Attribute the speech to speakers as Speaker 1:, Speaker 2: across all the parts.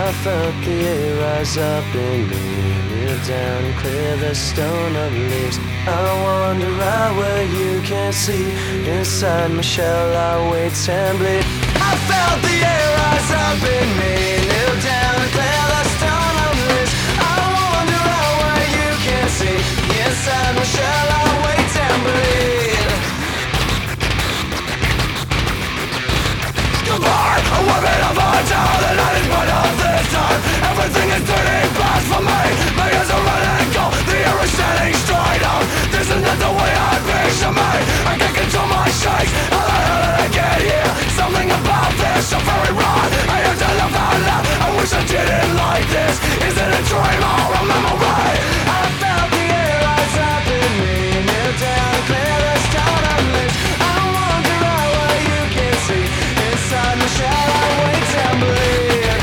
Speaker 1: I felt the air rise up in me. Kneel down and clear the stone of leaves. I wander out where you can't see. Inside my shell I wait and bleed. I felt the air rise up in me. Kneel down and clear the stone of leaves. I wander out where you can't see. Inside my shell I wait and bleed. Goodbye, a weapon of our town. The night is but of this time. Everything is turning fast for me. My ears are running cold. The air is standing straight up. This is not the way I picture me. I can't control my shakes. How the hell did I get here? Something about this so very wrong. I have to laugh out loud. I wish I didn't like this. Is it a dream or a memory? I felt the air rise up in me. Kneel down, clear the stone of leaves. I wander out where you can't see. Inside my shell I wait and bleed.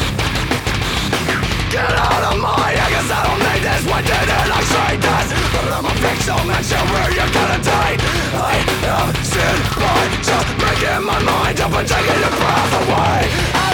Speaker 1: Get out of my I guess I don't need this. Why didn't I say this? But I'm a victim and so where you're gonna die. I have sinned by just breaking my mind up and taking your breath away.